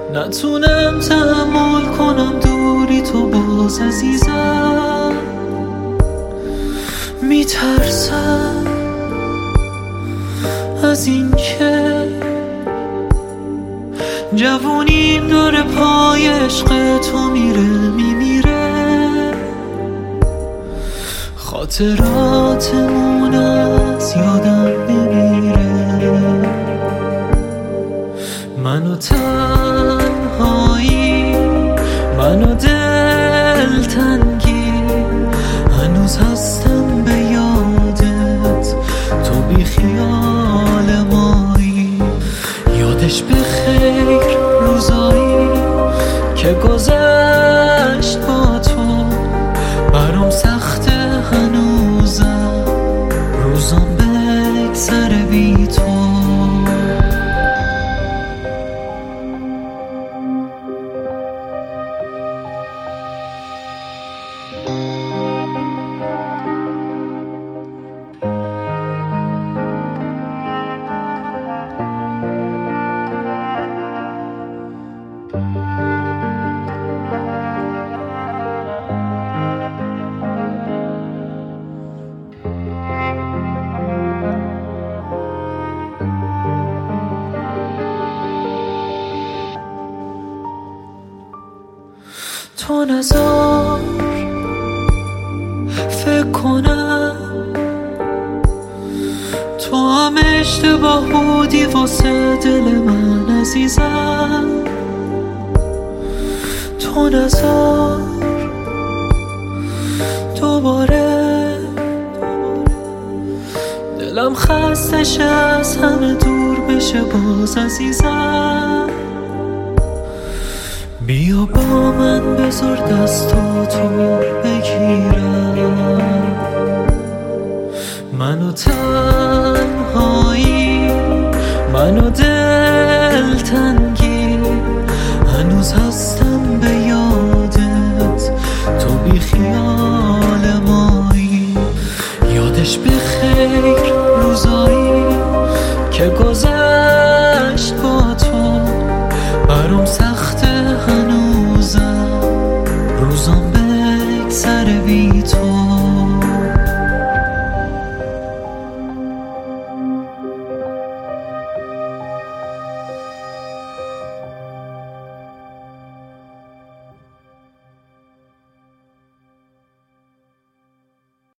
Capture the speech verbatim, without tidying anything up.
نتونم تحمل کنم دوری تو باز عزیزم. میترسم از این که جوونیم داره پای عشق تو میره میمیره، خاطراتمون از یادم نمیره. منو تنهایی، منو دلتنگی، هنوز هستم به یادت، تو بی خیال مایی. یادش به خیر روزایی که گذشت با تو، برام سخته هنوزم روزام بگذره بی تو. تو نذار فکر کنم تو هم اشتباه بودی واسه دل من عزیزم. تو نذار دوباره دلم خسته شه از همه دور بشه باز عزیزم. بیا با من بذار دستاتو بگیرم، منو تنهایی، منو دلتنگی، هنوز هستم به یادت، تو بی خیال مایی. یادش به خیر روزایی که گذشت با تو، برام سخته هنوزم روزام بگذره بی تو.